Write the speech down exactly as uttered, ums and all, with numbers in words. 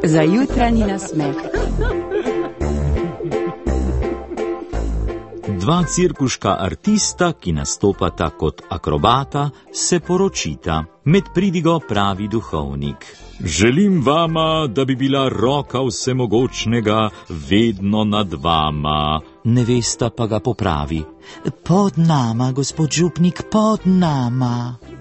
Za jutranji nasmeh. Dva cirkuška artista, ki nastopata kot akrobata, se poročita. Med pridigo pravi duhovnik: želim vama, da bi bila roka vsemogočnega vedno nad vama. Nevesta pa ga popravi: pod nama, gospod župnik, pod nama.